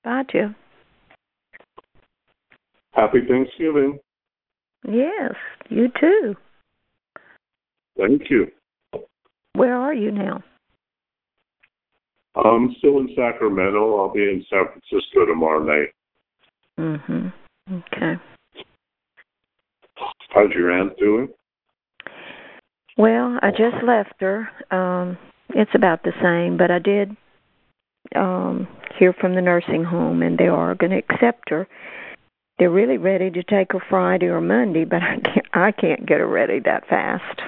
Bye, Jim. Happy Thanksgiving. Yes, you too. Thank you. Where are you now? I'm still in Sacramento. I'll be in San Francisco tomorrow night. Okay. How's your aunt doing? Well, I just left her. It's about the same, but I did hear from the nursing home, and they are going to accept her. They're really ready to take her Friday or Monday, but I can't get her ready that fast.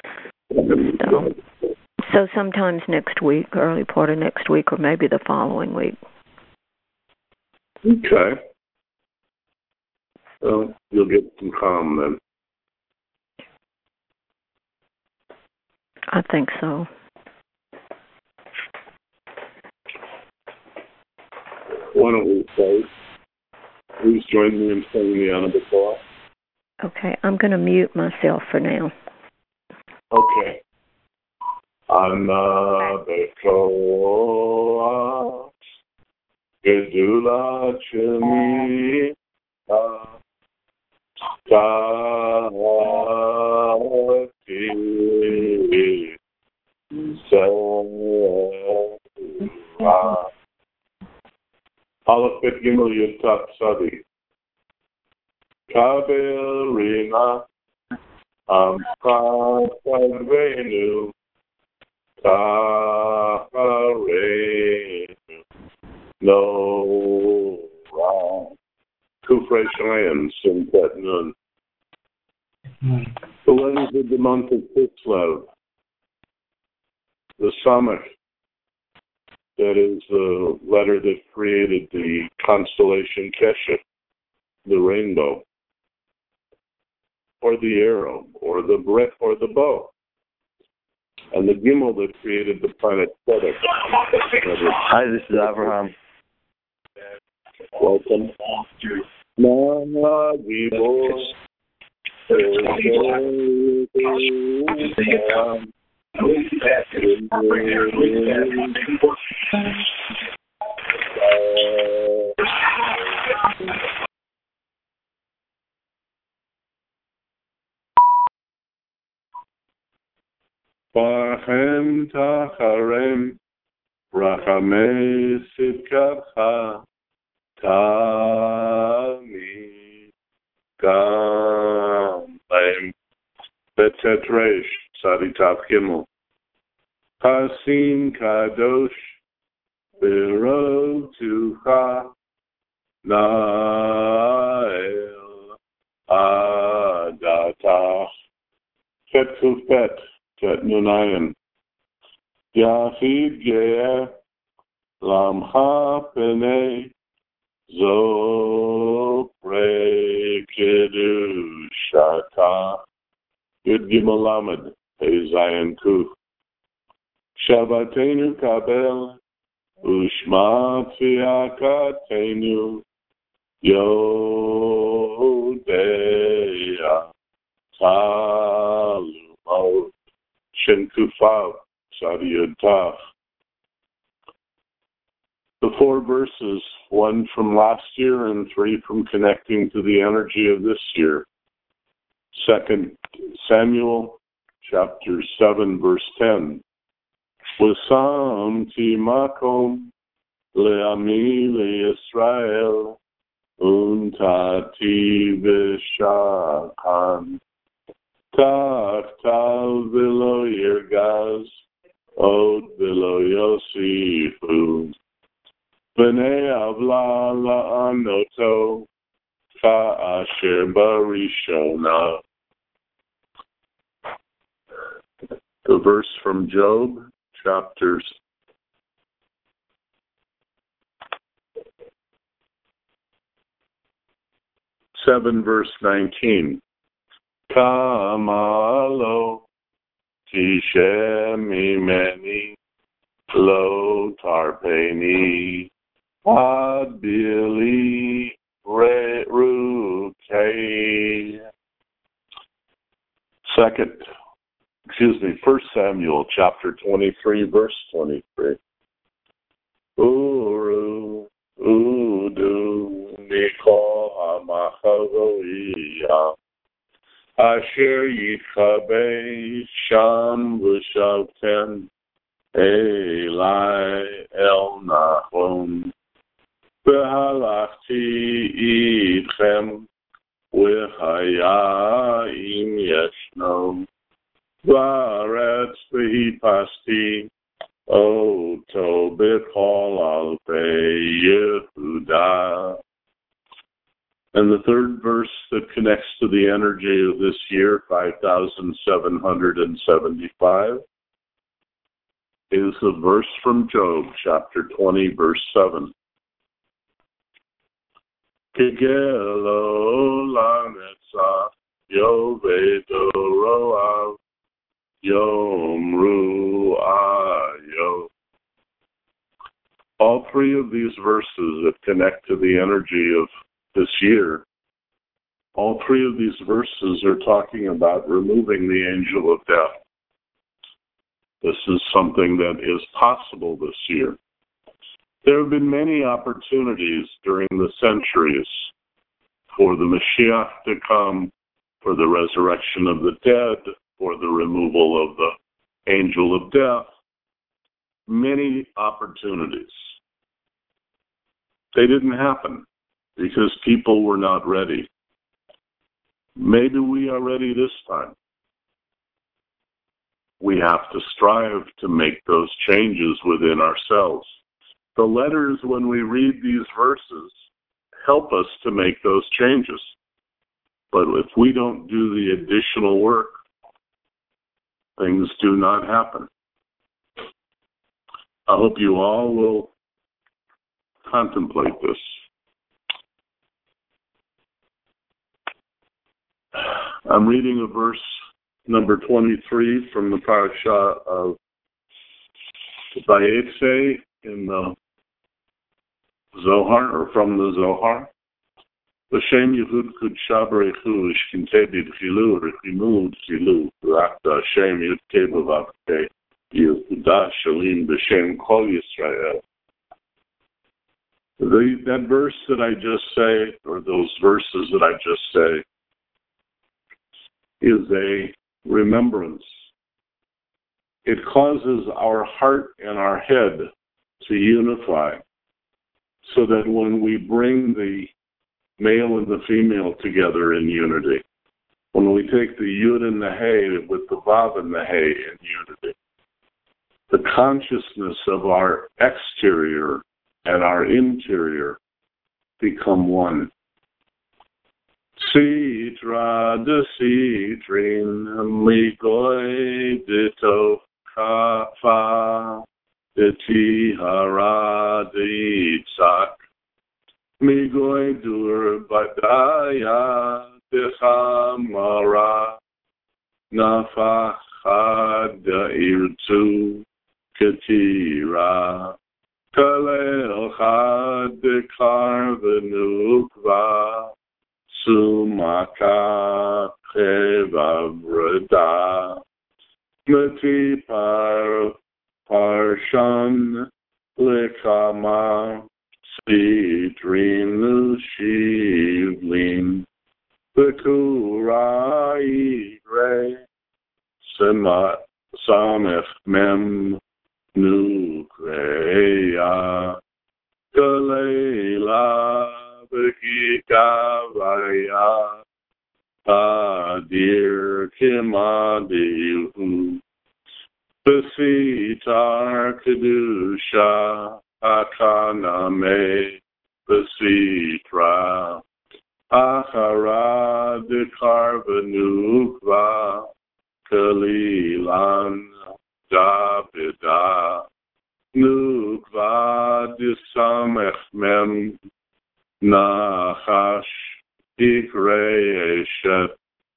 So sometimes next week, early part of next week, or maybe the following week. Okay. Well, you'll get some calm then. I think so. Why don't we say, please join me in saying the Honorable Cross? Okay, I'm going to mute myself for now. Okay. Anabekoa Gedula Chemi Tahati Sewa Alafit Gimel Yutat Sadi Kabel Rina Amkavenu Taharenu No Wrong Kufre Shayan Simtet Nun. The letters of the month of Kislev, the summit, that is the letter that created the constellation Keshet, the rainbow, or the arrow, or the brick, or the bow, and the Gimel that created the planet Keter. Hi, this is Abraham. Welcome. Bachem tacharem rachamei sitkacha tami gam laim betet reish tzaditav gimel Hasim kadosh birotucha nael adatach Tet kufet Tet nunayin Yachid ge'eh lamcha penei zo pre-kedushata Yud Gimel Lamed Hey Zayin Kuf Shabbatenu kabel Ushma tfiakatenu Yodeya Talumot Shin Kufav Sadiyud Taf. The 4 verses, 1 from last year and 3 from connecting to the energy of this year. 2 Samuel chapter 7 verse 10. Wasamti makom le'ami le'Yisrael untati v'shachan tachtal v'lo yirgaz od v'lo yosifu v'nei avla la'anoto ka'asher barishona. The verse from Job, chapters 7, verse 19. Kamalo tishemi meni lo tarpeni adbili rukei. 1 Samuel chapter 23, verse 23. Uru Asher Yichabe Sham V'Shavten Eli El Nachon V'Halachti Idchem V'Haya Im Yeshno V'Aretz V'Hipasti Oto B'Chol Alpei Yehuda. And the third verse that connects to the energy of this year, 5,775, is a verse from Job, chapter 20, verse 7. Kigelo lanetzach yovedo roav yomru ayo. All three of these verses that connect to the energy of this year, all three of these verses are talking about removing the angel of death. This is something that is possible this year. There have been many opportunities during the centuries for the Mashiach to come, for the resurrection of the dead, for the removal of the angel of death. Many opportunities. They didn't happen because people were not ready. Maybe we are ready this time. We have to strive to make those changes within ourselves. The letters, when we read these verses, help us to make those changes. But if we don't do the additional work, things do not happen. I hope you all will contemplate this. I'm reading a verse, number 23, from the parasha of Vayetze in the Zohar, or from the Zohar. L'shem Yehud Kudsha Barechu Shkintei B'Tchilu Rechimu Tchilu Rakta Hashem Yudkei B'Vavkei Yehuda Shalim B'Shem Kol Yisrael. That verse that I just say, or those verses that I just say, is a remembrance. It causes our heart and our head to unify, so that when we bring the male and the female together in unity, when we take the Yud and the Hey with the Vav and the Hey in unity, the consciousness of our exterior and our interior become one. Sitra de Sitrin Migoi de Tokafa de Tihara de Itzak Migoi Dur Badaya de Hamara Nafacha de Irtu Ketira Kalel Chad de Karvenukva Sumaka Chevavrada Mati Parshan Lekama Sitrin Shivlin Bekurai Re Samech Mem Nukreya Kalela Bekikavaya Adir Kimadihu Besitar Kedusha Akaname Besitra Achara de Karvanukva Kalilan Davida Nukva Disamech Mem Nachash Ikreeshet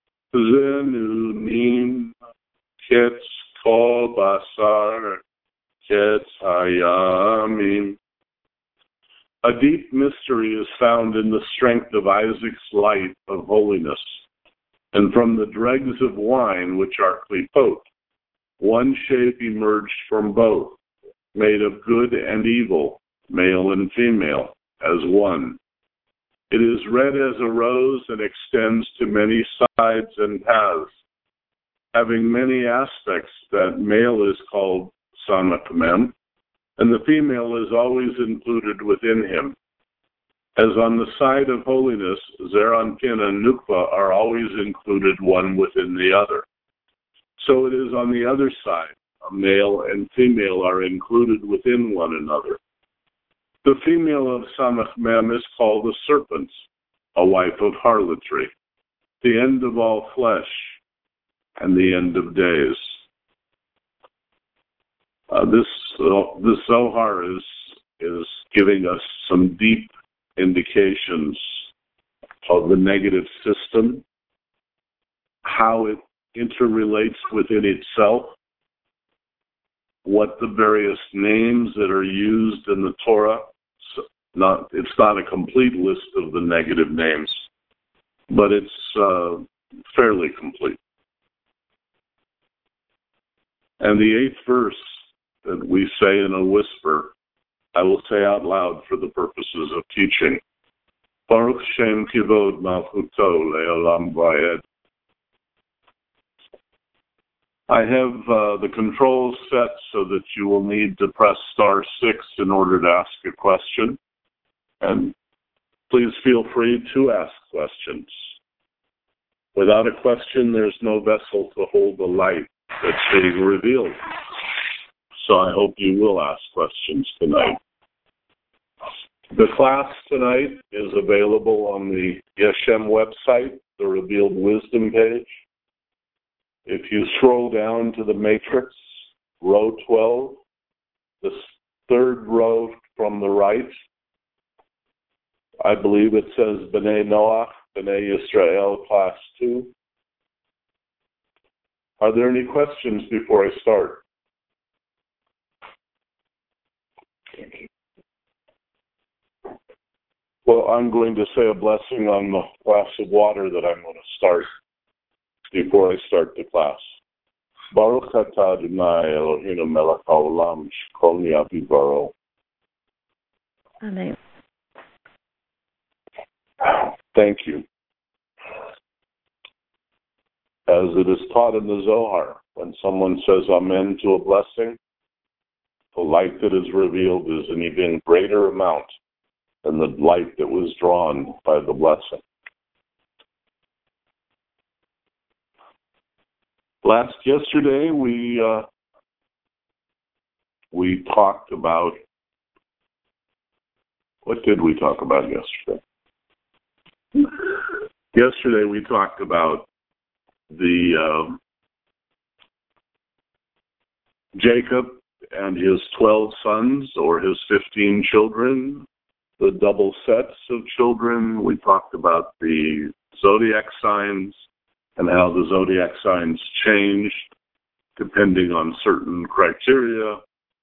Zenunim Ketz Kol Basar Ketz Hayamim. A deep mystery is found in the strength of Isaac's light of holiness, and from the dregs of wine, which are klipot, one shape emerged from both, made of good and evil, male and female, as one. It is red as a rose and extends to many sides and paths, having many aspects. That male is called Samach Mem, and the female is always included within him. As on the side of holiness, Zeir Anpin and Nukva are always included one within the other. So it is on the other side. A male and female are included within one another. The female of Samach Mem is called the serpent, a wife of harlotry, the end of all flesh, and the end of days. This Zohar is giving us some deep indications of the negative system, how it interrelates within itself, what the various names that are used in the Torah. It's not a complete list of the negative names, but it's fairly complete. And the 8th verse that we say in a whisper, I will say out loud for the purposes of teaching. Baruch Shem Kivod Malchuto Le'olam Vayed. I have the controls set so that you will need to press *6 in order to ask a question. And please feel free to ask questions. Without a question, there's no vessel to hold the light that's being revealed. So I hope you will ask questions tonight. The class tonight is available on the Yeshem website, the Revealed Wisdom page. If you scroll down to the matrix, row 12, the third row from the right, I believe it says B'nai Noach, B'nai Yisrael, class 2. Are there any questions before I start? Well, I'm going to say a blessing on the glass of water that I'm going to start before I start the class. Baruch atah Adonai Eloheinu melech haolam shekol nהיה bivaro. Amen. Thank you. As it is taught in the Zohar, when someone says amen to a blessing, the light that is revealed is an even greater amount than the light that was drawn by the blessing. Yesterday, we talked about, what did we talk about yesterday? Yesterday we talked about the Jacob and his 12 sons, or his 15 children, the double sets of children. We talked about the zodiac signs and how the zodiac signs changed depending on certain criteria.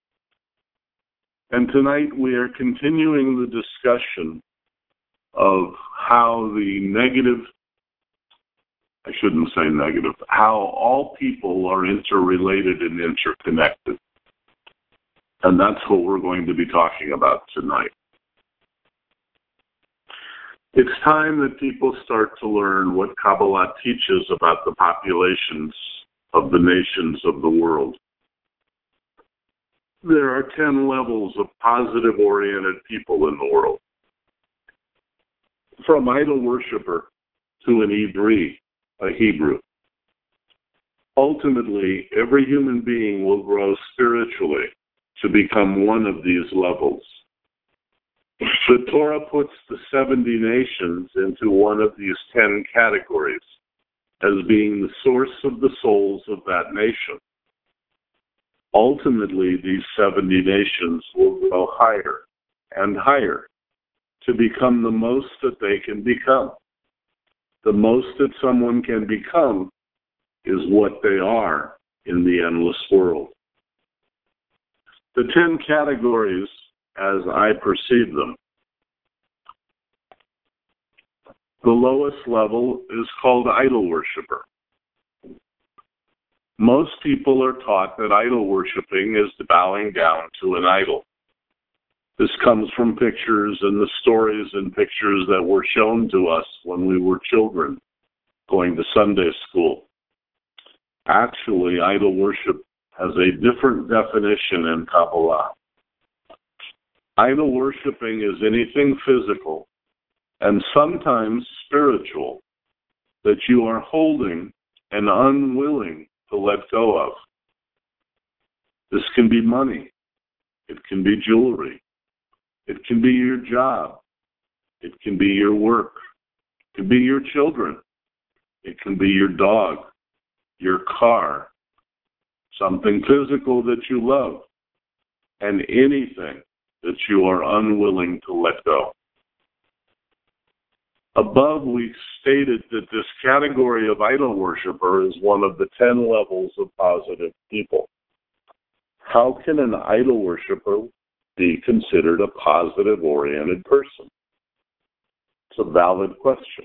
And tonight we are continuing the discussion of how the negative, I shouldn't say negative, how all people are interrelated and interconnected. And that's what we're going to be talking about tonight. It's time that people start to learn what Kabbalah teaches about the populations of the nations of the world. There are 10 levels of positive-oriented people in the world. From idol worshiper to an Ivri, a Hebrew. Ultimately, every human being will grow spiritually to become one of these levels. The Torah puts the 70 nations into one of these 10 categories as being the source of the souls of that nation. Ultimately, these 70 nations will grow higher and higher to become the most that they can become. The most that someone can become is what they are in the endless world. The 10 categories, as I perceive them, the lowest level is called idol worshiper. Most people are taught that idol worshiping is bowing down to an idol. This comes from pictures and the stories and pictures that were shown to us when we were children going to Sunday school. Actually, idol worship has a different definition in Kabbalah. Idol worshiping is anything physical and sometimes spiritual that you are holding and unwilling to let go of. This can be money. It can be jewelry. It can be your job. It can be your work. It can be your children. It can be your dog, your car, something physical that you love, and anything that you are unwilling to let go. Above, we stated that this category of idol worshiper is one of the 10 levels of positive people. How can an idol worshiper be considered a positive-oriented person? It's a valid question.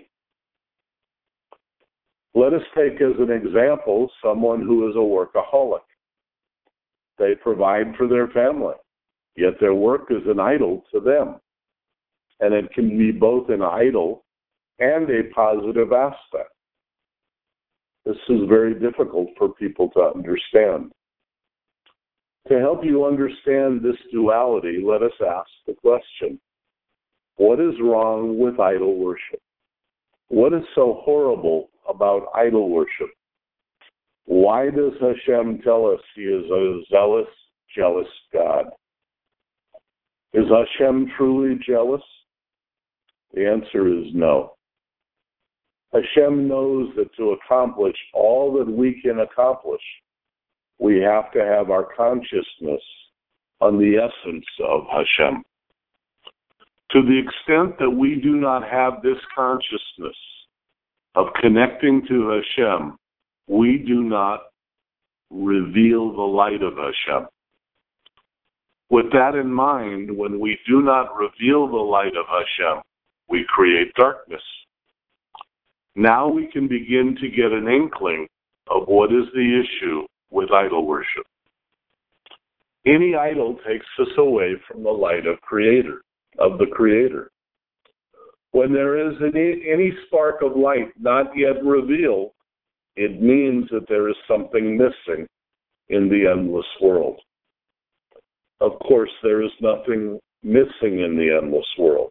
Let us take as an example someone who is a workaholic. They provide for their family, yet their work is an idol to them. And it can be both an idol and a positive aspect. This is very difficult for people to understand. To help you understand this duality, let us ask the question, what is wrong with idol worship? What is so horrible about idol worship? Why does Hashem tell us He is a zealous, jealous God? Is Hashem truly jealous? The answer is no. Hashem knows that to accomplish all that we can accomplish, we have to have our consciousness on the essence of Hashem. To the extent that we do not have this consciousness of connecting to Hashem, we do not reveal the light of Hashem. With that in mind, when we do not reveal the light of Hashem, we create darkness. Now we can begin to get an inkling of what is the issue with idol worship. Any idol takes us away from the light of the Creator. When there is any spark of light not yet revealed, it means that there is something missing in the endless world. Of course, there is nothing missing in the endless world.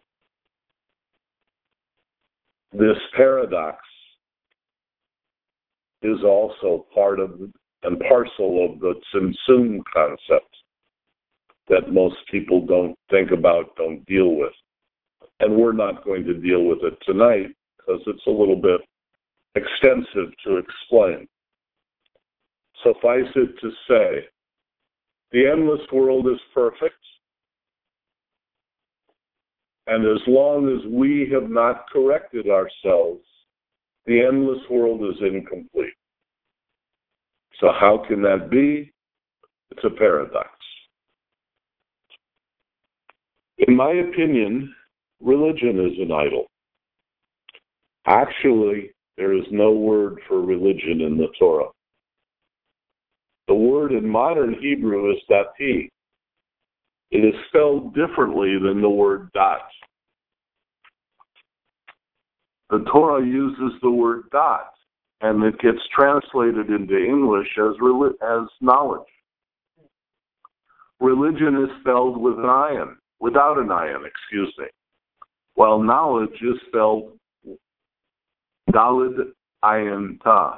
This paradox is also part of and parcel of the Tzimtzum concept that most people don't think about, don't deal with. And we're not going to deal with it tonight because it's a little bit extensive to explain. Suffice it to say, the endless world is perfect, and as long as we have not corrected ourselves, the endless world is incomplete. So how can that be? It's a paradox. In my opinion, religion is an idol. Actually, there is no word for religion in the Torah. The word in modern Hebrew is dati. It is spelled differently than the word dat. The Torah uses the word dat, and it gets translated into English as knowledge. Religion is spelled without an ayin, while knowledge is spelled dalid ayin ta.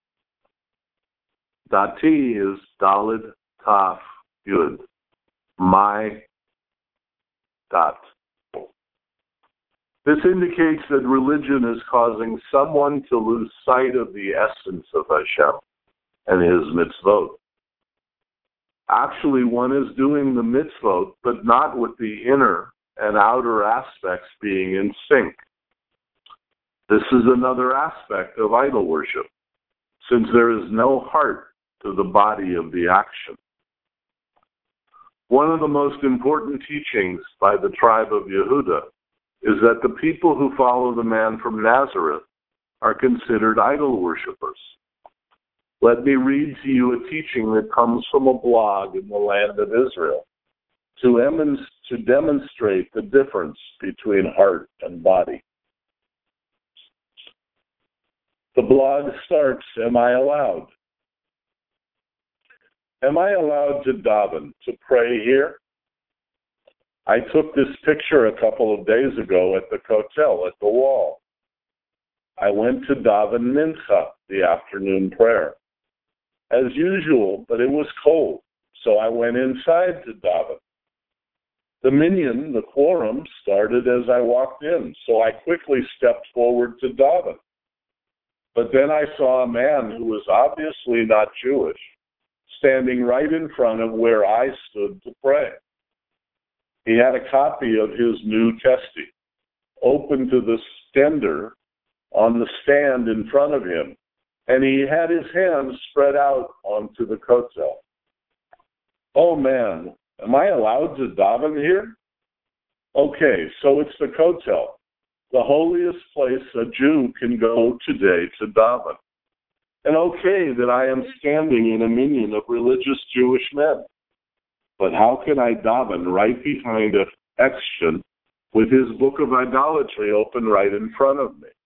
Dati is dalid taf yud. My dot. This indicates that religion is causing someone to lose sight of the essence of Hashem and His mitzvot. Actually, one is doing the mitzvot, but not with the inner and outer aspects being in sync. This is another aspect of idol worship, since there is no heart to the body of the action. One of the most important teachings by the tribe of Yehuda is that the people who follow the man from Nazareth are considered idol worshippers. Let me read to you a teaching that comes from a blog in the land of Israel. To to demonstrate the difference between heart and body. The blog starts, am I allowed? Am I allowed to daven, to pray here? I took this picture a couple of days ago at the Kotel, at the wall. I went to daven mincha, the afternoon prayer. As usual, but it was cold, so I went inside to daven. The minyan, the quorum, started as I walked in, so I quickly stepped forward to daven. But then I saw a man who was obviously not Jewish, standing right in front of where I stood to pray. He had a copy of his New Testament open to the stender on the stand in front of him, and he had his hands spread out onto the kotel. Oh man, am I allowed to daven here? Okay, so it's the kotel, the holiest place a Jew can go today to daven. And okay that I am standing in a minyan of religious Jewish men. But how can I daven right behind a Extion with his book of idolatry open right in front of me?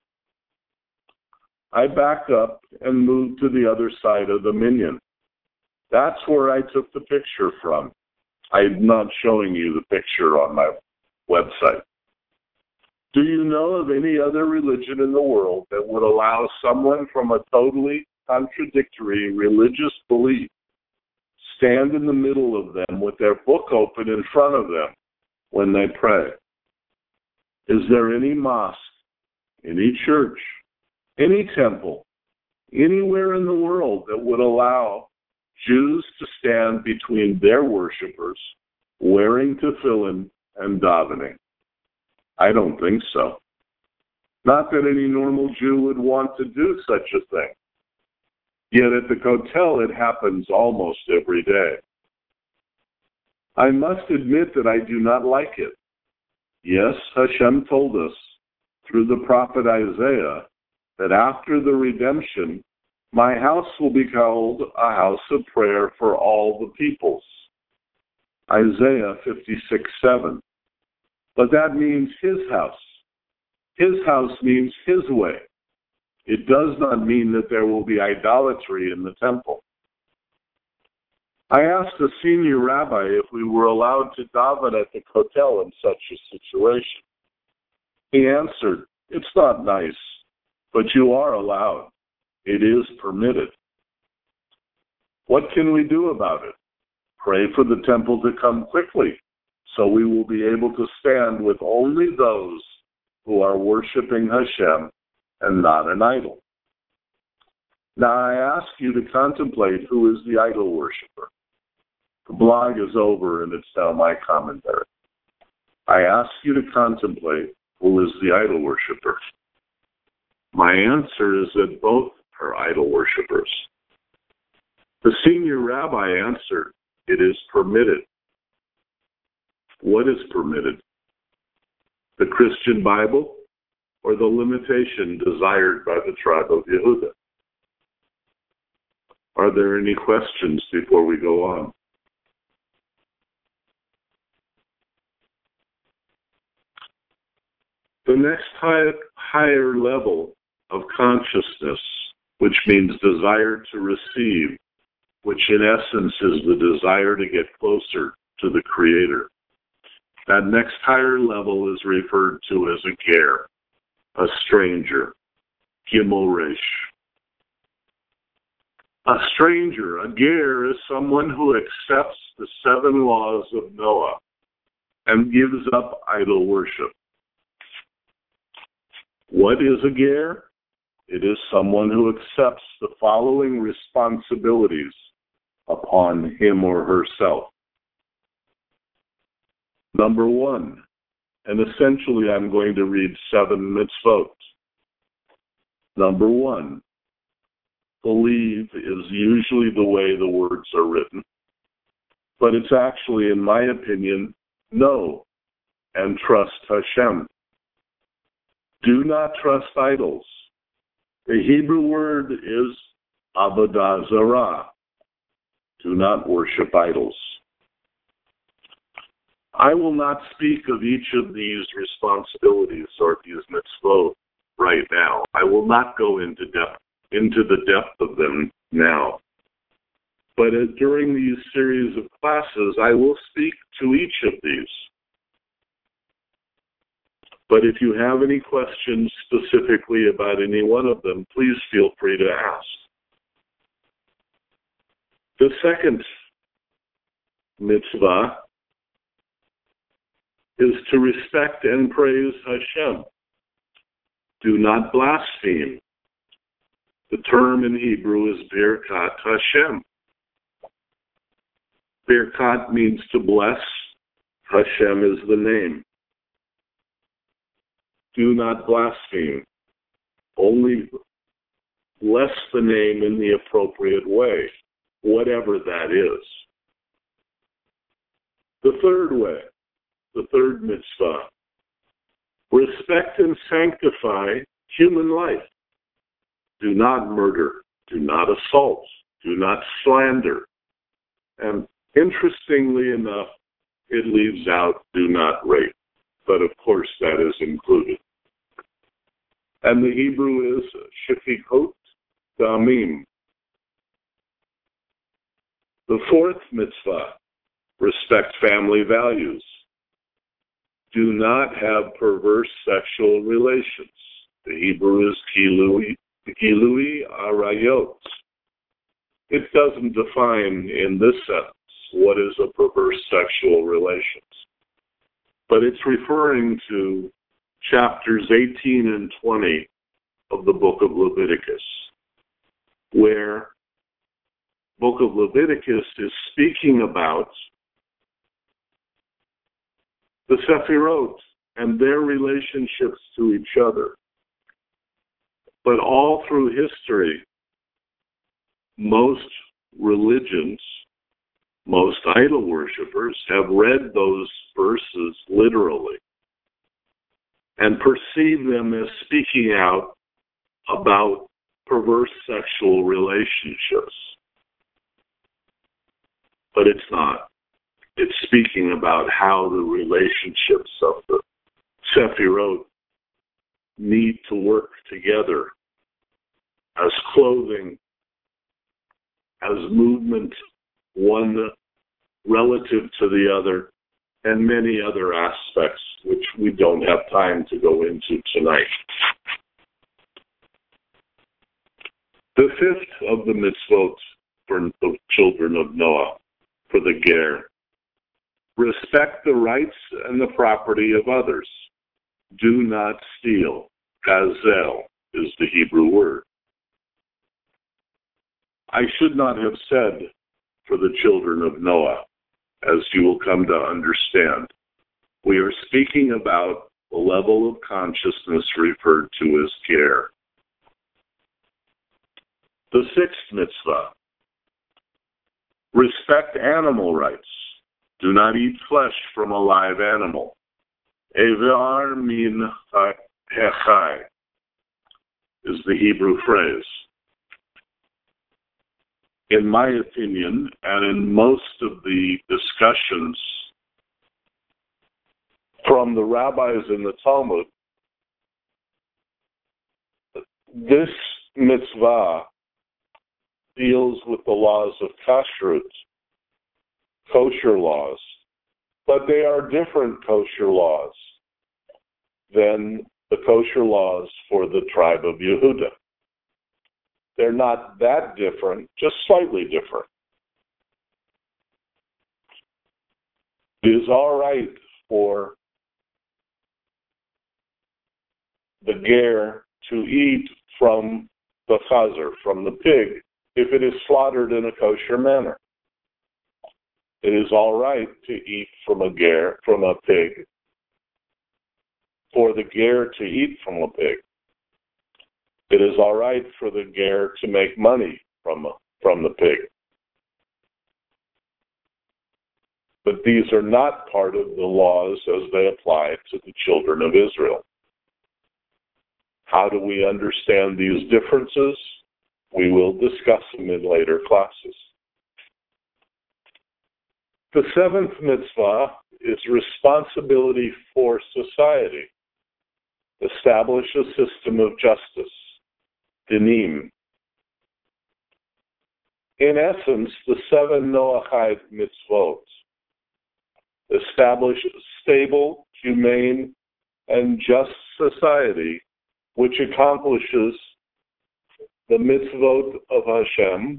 I backed up and moved to the other side of the minyan. That's where I took the picture from. I'm not showing you the picture on my website. Do you know of any other religion in the world that would allow someone from a totally contradictory religious belief stand in the middle of them with their book open in front of them when they pray? Is there any mosque, any church, any temple, anywhere in the world that would allow Jews to stand between their worshipers, wearing tefillin and davening? I don't think so. Not that any normal Jew would want to do such a thing. Yet at the Kotel, it happens almost every day. I must admit that I do not like it. Yes, Hashem told us through the prophet Isaiah that after the redemption, my house will be called a house of prayer for all the peoples. Isaiah 56:7. But that means his house. His house means his way. It does not mean that there will be idolatry in the temple. I asked a senior rabbi if we were allowed to daven at the Kotel in such a situation. He answered, it's not nice, but you are allowed. It is permitted. What can we do about it? Pray for the temple to come quickly, so we will be able to stand with only those who are worshiping Hashem and not an idol. Now I ask you to contemplate who is the idol worshiper. The blog is over and it's now my commentary. I ask you to contemplate who is the idol worshiper. My answer is that both are idol worshippers. The senior rabbi answered, it is permitted. What is permitted? The Christian Bible or the limitation desired by the tribe of Yehuda? Are there any questions before we go on? The next higher level of consciousness, which means desire to receive, which in essence is the desire to get closer to the Creator. That next higher level is referred to as a ger, a stranger, Gimel Resh. A stranger, a ger, is someone who accepts the 7 laws of Noah and gives up idol worship. What is a ger? It is someone who accepts the following responsibilities upon him or herself. Number 1, and essentially I'm going to read 7 mitzvot. Number 1, believe is usually the way the words are written, but it's actually, in my opinion, know and trust Hashem. Do not trust idols. The Hebrew word is avodah zarah. Do not worship idols. I will not speak of each of these responsibilities or these mitzvot right now. I will not go into the depth of them now. But during these series of classes, I will speak to each of these. But if you have any questions specifically about any one of them, please feel free to ask. The second mitzvah is to respect and praise Hashem. Do not blaspheme. The term in Hebrew is Birkat Hashem. Birkat means to bless. Hashem is the name. Do not blaspheme. Only bless the name in the appropriate way, whatever that is. The third way, the third mitzvah, respect and sanctify human life. Do not murder. Do not assault. Do not slander. And interestingly enough, it leaves out do not rape. But of course that is included. And the Hebrew is Shafikot Damim. The fourth mitzvah, respect family values. Do not have perverse sexual relations. The Hebrew is Gilui Arayot. It doesn't define in this sentence what is a perverse sexual relations. But it's referring to chapters 18 and 20 of the book of Leviticus, where book of Leviticus is speaking about the Sephirot and their relationships to each other. But all through history, most religions, most idol worshippers have read those verses literally and perceive them as speaking out about perverse sexual relationships. But it's not. It's speaking about how the relationships of the Sephirot need to work together as clothing, as movement, one relative to the other, and many other aspects which we don't have time to go into tonight. The fifth of the mitzvot for the children of Noah, for the Ger, respect the rights and the property of others. Do not steal. Gazel is the Hebrew word. I should not have said for the children of Noah, as you will come to understand. We are speaking about the level of consciousness referred to as Ger. The sixth mitzvah, respect animal rights. Do not eat flesh from a live animal. Evar min hechai is the Hebrew phrase. In my opinion, and in most of the discussions from the rabbis in the Talmud, this mitzvah deals with the laws of kashrut, kosher laws, but they are different kosher laws than the kosher laws for the tribe of Yehuda. They're not that different, just slightly different. It is all right for the ger to eat from the chazer, from the pig, if it is slaughtered in a kosher manner. It is all right to eat from a pig, for the ger to eat from a pig. It is all right for the ger to make money from the pig. But these are not part of the laws as they apply to the children of Israel. How do we understand these differences? We will discuss them in later classes. The seventh mitzvah is responsibility for society. Establish a system of justice. Dinim. In essence, the 7 Noahide mitzvot establish a stable, humane, and just society which accomplishes the mitzvot of Hashem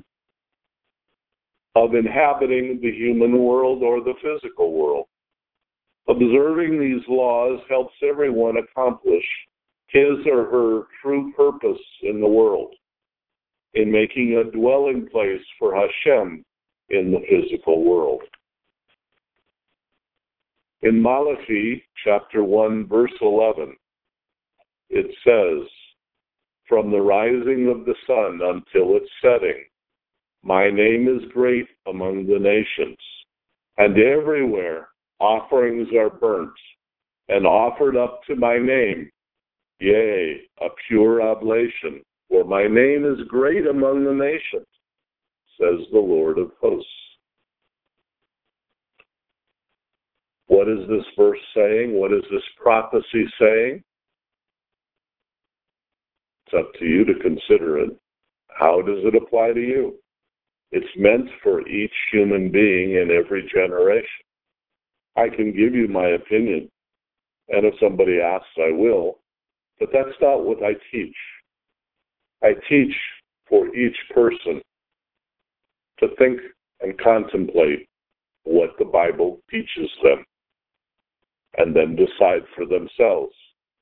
of inhabiting the human world or the physical world. Observing these laws helps everyone accomplish his or her true purpose in the world, in making a dwelling place for Hashem in the physical world. In Malachi, chapter 1, verse 11, it says, "From the rising of the sun until its setting, my name is great among the nations, and everywhere offerings are burnt and offered up to my name, yea, a pure oblation, for my name is great among the nations, says the Lord of hosts." What is this verse saying? What is this prophecy saying? It's up to you to consider it. How does it apply to you? It's meant for each human being in every generation. I can give you my opinion, and if somebody asks, I will, but that's not what I teach. I teach for each person to think and contemplate what the Bible teaches them, and then decide for themselves.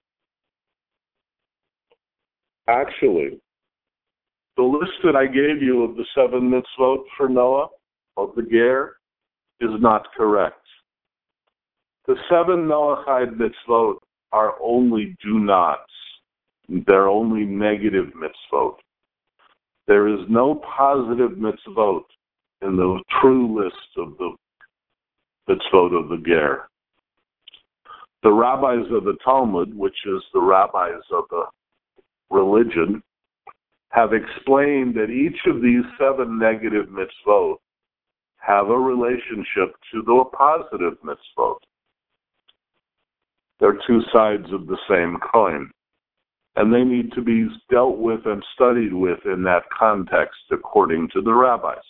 Actually, the list that I gave you of the 7 mitzvot for Noah, of the Ger, is not correct. The 7 Noahide mitzvot are only do nots. They're only negative mitzvot. There is no positive mitzvot in the true list of the mitzvot of the Ger. The rabbis of the Talmud, which is the rabbis of the religion, have explained that each of these 7 negative mitzvot have a relationship to the positive mitzvot. They're two sides of the same coin, and they need to be dealt with and studied with in that context according to the rabbis.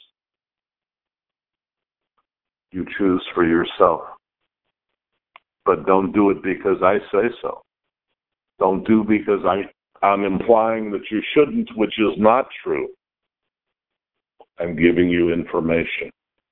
You choose for yourself. But don't do it because I say so. Don't do because I'm implying that you shouldn't, which is not true. I'm giving you information.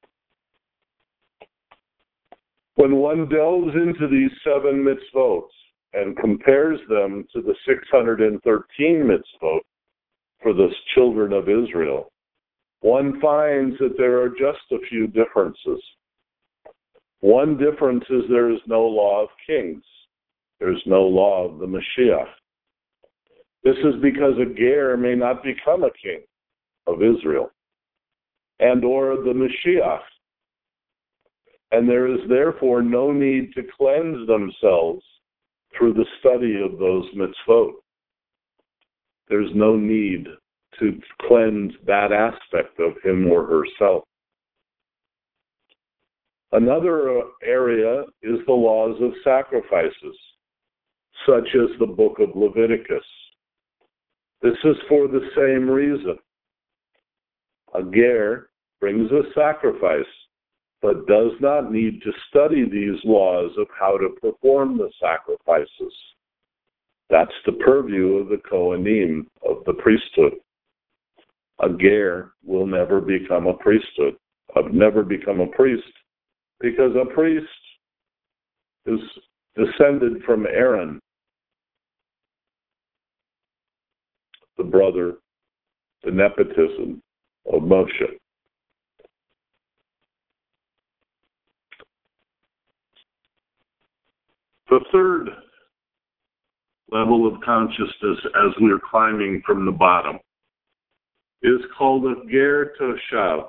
When one delves into these 7 mitzvot and compares them to the 613 mitzvot for the children of Israel, one finds that there are just a few differences. One difference is there is no law of kings. There's no law of the Mashiach. This is because a Ger may not become a king of Israel, and or the Mashiach. And there is therefore no need to cleanse themselves through the study of those mitzvot. There's no need to cleanse that aspect of him or herself. Another area is the laws of sacrifices, such as the book of Leviticus. This is for the same reason. A Ger brings a sacrifice, but does not need to study these laws of how to perform the sacrifices. That's the purview of the Kohanim, of the priesthood. A Ger will never become a priesthood, never become a priest, because a priest is descended from Aaron, the brother, the nepotism of Moshe. The third level of consciousness as we're climbing from the bottom is called a Ger Toshav.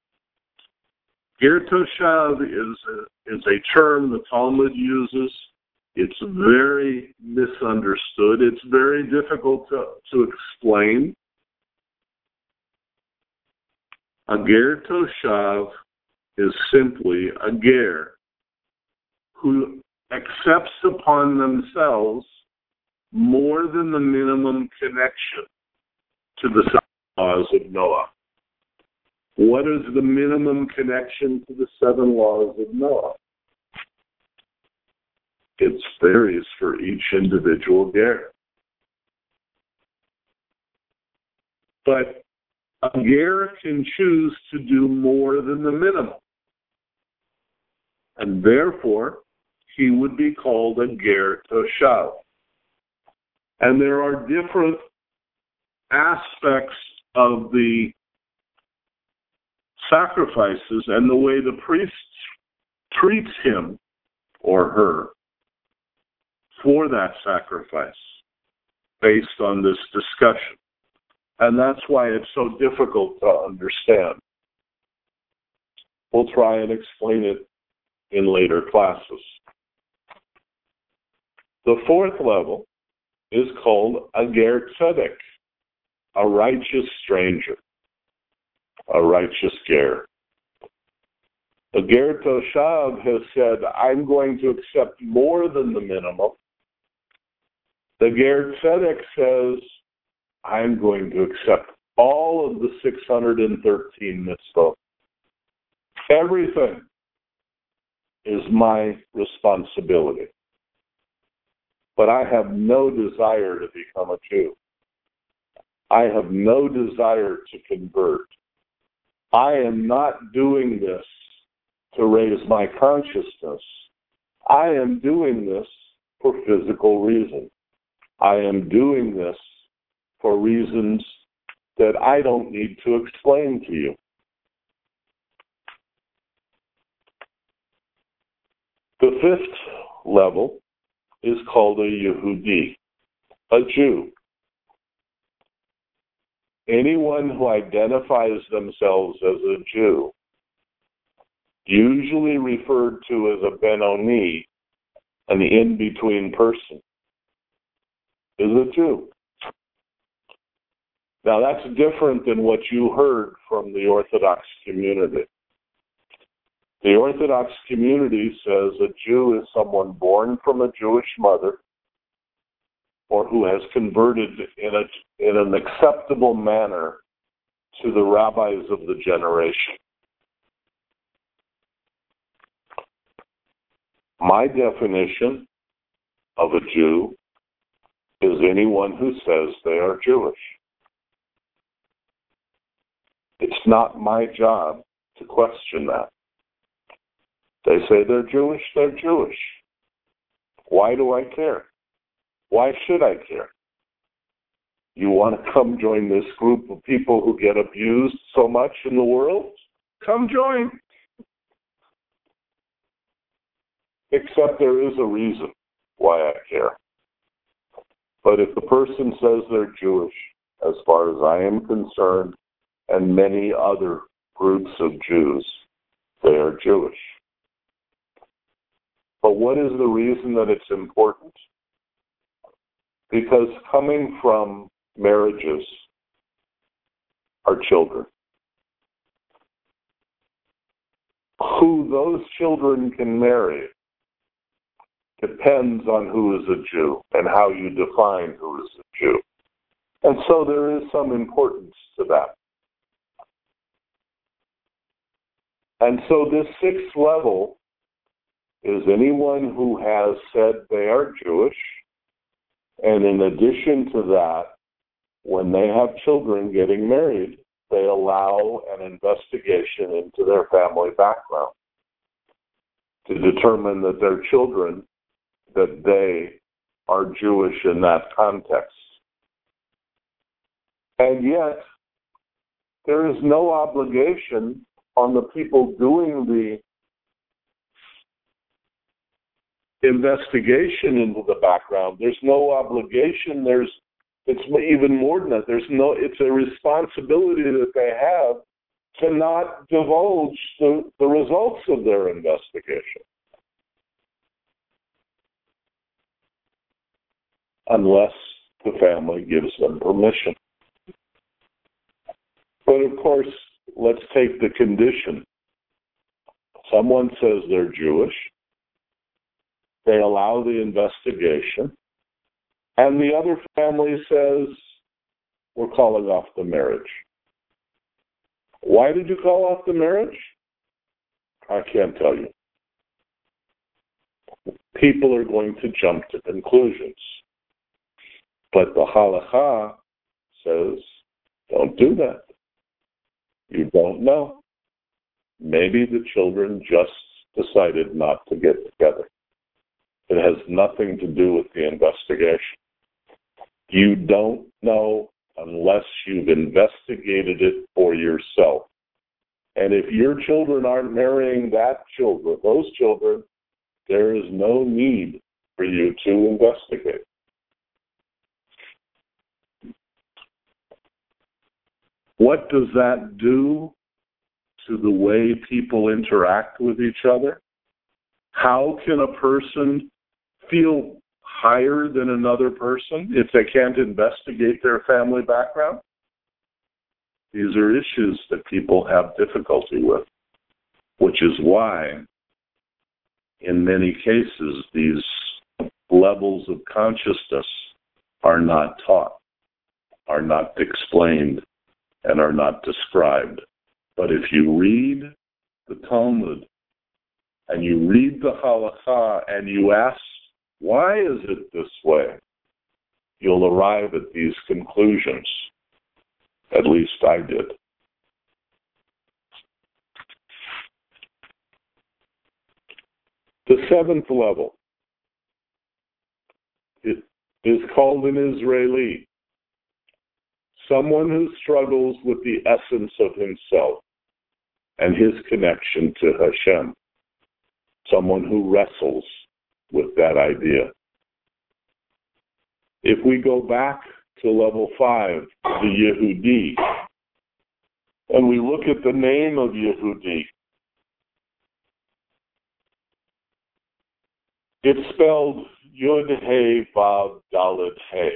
Ger Toshav is a term the Talmud uses. It's very misunderstood. It's very difficult to explain. A Ger Toshav is simply a Ger who accepts upon themselves more than the minimum connection to the 7 laws of Noah. What is the minimum connection to the 7 laws of Noah? It varies for each individual ger. But a ger can choose to do more than the minimum. And therefore, he would be called a ger toshav. And there are different aspects of the sacrifices and the way the priest treats him or her for that sacrifice based on this discussion. And that's why it's so difficult to understand. We'll try and explain it in later classes. The 4th level is called a ger tzedek, a righteous stranger, a righteous ger. The ger toshav has said, I'm going to accept more than the minimum. The ger tzedek says, I'm going to accept all of the 613 mitzvot. Everything is my responsibility. But I have no desire to become a Jew. I have no desire to convert. I am not doing this to raise my consciousness. I am doing this for physical reasons. I am doing this for reasons that I don't need to explain to you. The 5th level is called a Yehudi, a Jew. Anyone who identifies themselves as a Jew, usually referred to as a Benoni, an in-between person, is a Jew. Now that's different than what you heard from the Orthodox community. The Orthodox community says a Jew is someone born from a Jewish mother or who has converted in an acceptable manner to the rabbis of the generation. My definition of a Jew is anyone who says they are Jewish. It's not my job to question that. They say they're Jewish, they're Jewish. Why do I care? Why should I care? You want to come join this group of people who get abused so much in the world? Come join. Except there is a reason why I care. But if the person says they're Jewish, as far as I am concerned, and many other groups of Jews, they are Jewish. But what is the reason that it's important? Because coming from marriages are children. Who those children can marry depends on who is a Jew and how you define who is a Jew. And so there is some importance to that. And so this 6th level is anyone who has said they are Jewish, and in addition to that, when they have children getting married, they allow an investigation into their family background to determine that their children, that they are Jewish in that context. And yet, there is no obligation on the people doing the investigation into the background. There's no obligation. It's even more than that. It's a responsibility that they have to not divulge the results of their investigation. Unless the family gives them permission. But of course, let's take the condition. Someone says they're Jewish. They allow the investigation. And the other family says, we're calling off the marriage. Why did you call off the marriage? I can't tell you. People are going to jump to conclusions. But the halakha says, don't do that. You don't know. Maybe the children just decided not to get together. It has nothing to do with the investigation. You don't know unless you've investigated it for yourself. And if your children aren't marrying those children, there is no need for you to investigate. What does that do to the way people interact with each other? How can a person feel higher than another person if they can't investigate their family background? These are issues that people have difficulty with, which is why, in many cases, these levels of consciousness are not taught, are not explained, and are not described. But if you read the Talmud and you read the halakha and you ask, why is it this way? You'll arrive at these conclusions. At least I did. The seventh level is called an Israeli. Someone who struggles with the essence of himself and his connection to Hashem. Someone who wrestles with that idea. If we go back to level 5, the Yehudi, and we look at the name of Yehudi, it's spelled Yud-He Vav Daled He,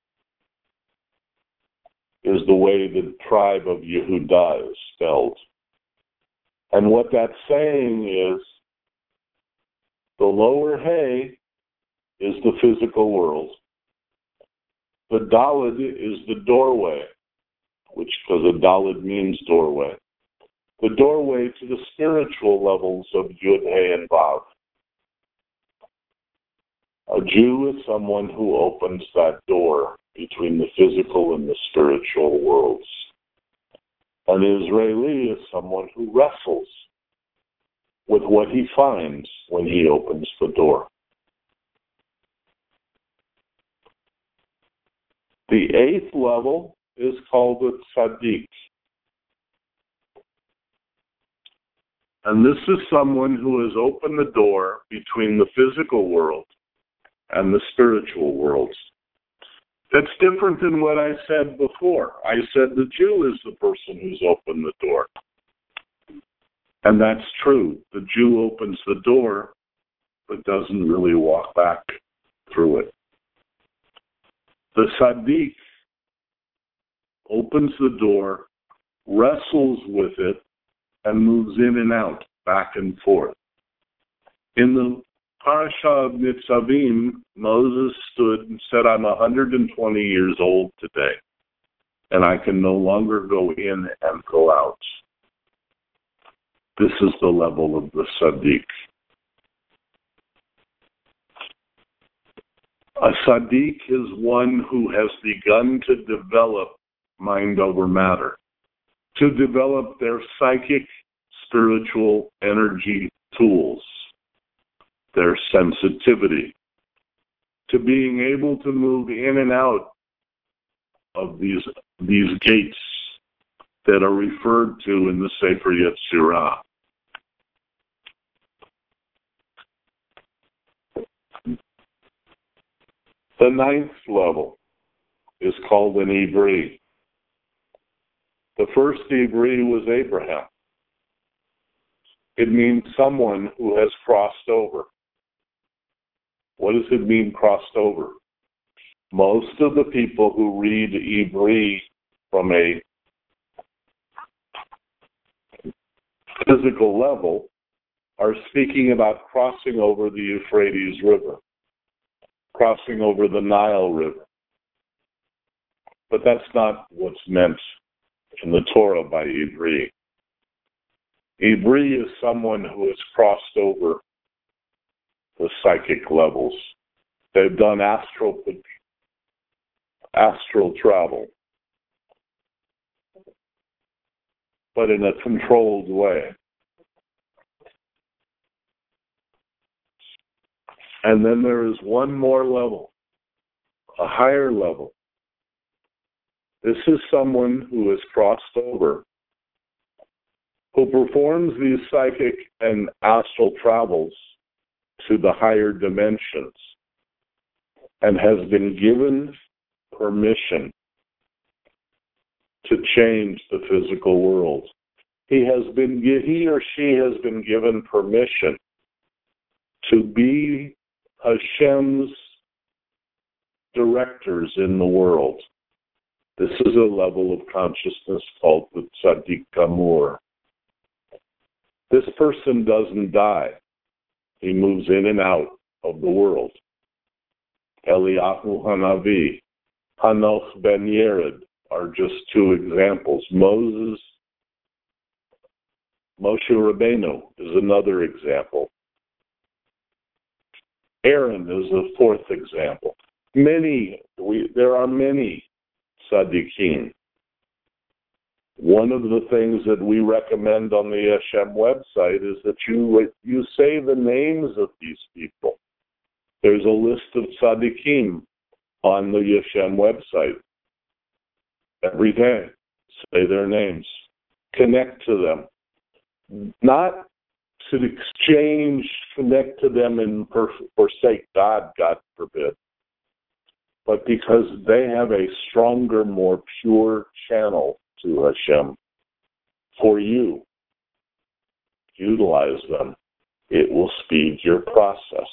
is the way the tribe of Yehuda is spelled. And what that's saying is, the lower He is the physical world. The Daled is the doorway, which, because a Daled means doorway. The doorway to the spiritual levels of Yud, He, and Vav. A Jew is someone who opens that door between the physical and the spiritual worlds. An Israeli is someone who wrestles with what he finds when he opens the door. The 8th level is called the tzaddik. And this is someone who has opened the door between the physical world and the spiritual worlds. That's different than what I said before. I said the Jew is the person who's opened the door. And that's true. The Jew opens the door, but doesn't really walk back through it. The tzaddik opens the door, wrestles with it, and moves in and out, back and forth. In the Parasha of Nitzavim, Moses stood and said, I'm 120 years old today, and I can no longer go in and go out. This is the level of the tzaddik. A tzaddik is one who has begun to develop mind over matter, to develop their psychic, spiritual energy tools, their sensitivity, to being able to move in and out of these gates that are referred to in the Sefer Yetzirah. The 9th level is called an Ivri. The first Ivri was Abraham. It means someone who has crossed over. What does it mean, crossed over? Most of the people who read Ivri from a physical level are speaking about crossing over the Euphrates River, crossing over the Nile River. But that's not what's meant in the Torah by Ivri. Ivri is someone who has crossed over the psychic levels. They've done astral travel, but in a controlled way. And then there is one more level, a higher level. This is someone who has crossed over, who performs these psychic and astral travels to the higher dimensions and has been given permission to change the physical world. He or she has been given permission to be Hashem's directors in the world. This is a level of consciousness called the Tzaddik Gamur. This person doesn't die. He moves in and out of the world. Eliyahu Hanavi, Hanoch ben Yered are just two examples. Moshe Rabbeinu is another example. Aaron is a fourth example. There are many tzaddikim. One of the things that we recommend on the Hashem website is that you say the names of these people. There's a list of tzaddikim on the Hashem website. Every day, say their names. Connect to them. Not to connect to them and forsake God, God forbid, but because they have a stronger, more pure channel to Hashem for you. Utilize them. It will speed your process.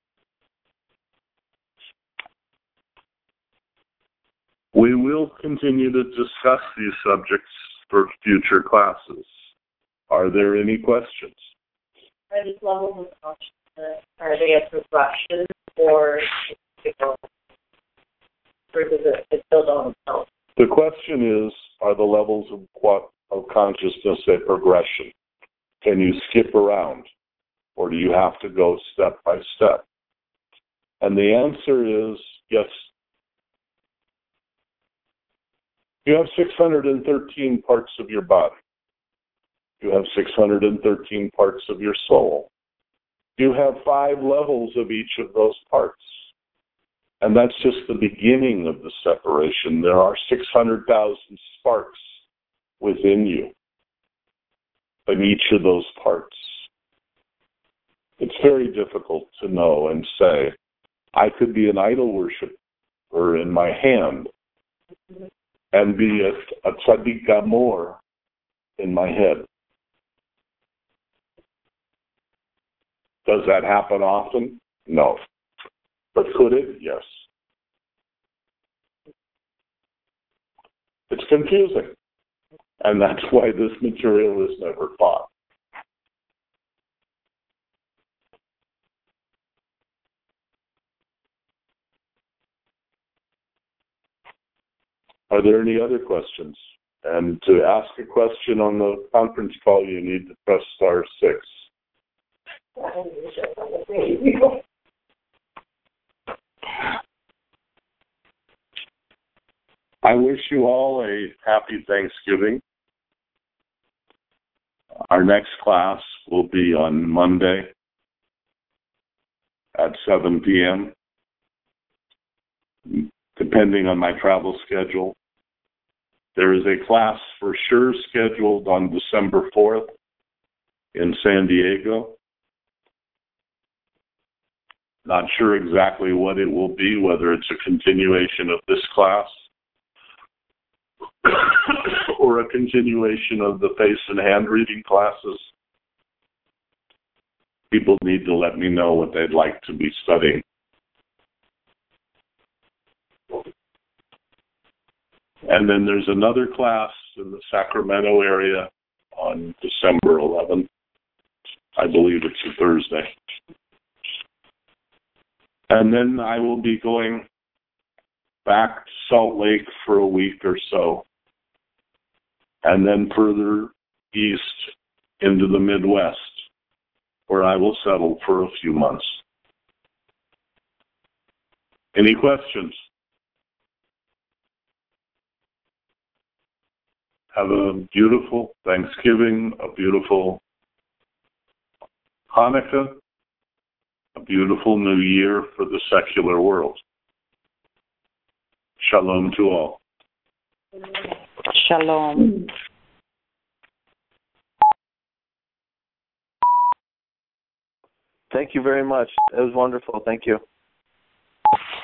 We will continue to discuss these subjects for future classes. Are there any questions? Are these levels of consciousness, are they a progression or does it build on itself? The question is, are the levels of consciousness a progression? Can you skip around? Or do you have to go step by step? And the answer is yes. You have 613 parts of your body. You have 613 parts of your soul. You have 5 levels of each of those parts. And that's just the beginning of the separation. There are 600,000 sparks within you in each of those parts. It's very difficult to know and say, I could be an idol worshiper in my hand and be a tzaddik gamor in my head. Does that happen often? No. But could it? Yes. It's confusing. And that's why this material is never taught. Are there any other questions? And to ask a question on the conference call, you need to press *6. I wish you all a happy Thanksgiving. Our next class will be on Monday at 7 p.m., depending on my travel schedule. There is a class for sure scheduled on December 4th in San Diego. Not sure exactly what it will be, whether it's a continuation of this class or a continuation of the face and hand reading classes. People need to let me know what they'd like to be studying. And then there's another class in the Sacramento area on December 11th. I believe it's a Thursday. And then I will be going back to Salt Lake for a week or so, and then further east into the Midwest, where I will settle for a few months. Any questions? Have a beautiful Thanksgiving, a beautiful Hanukkah, a beautiful new year for the secular world. Shalom to all. Shalom. Thank you very much. It was wonderful. Thank you.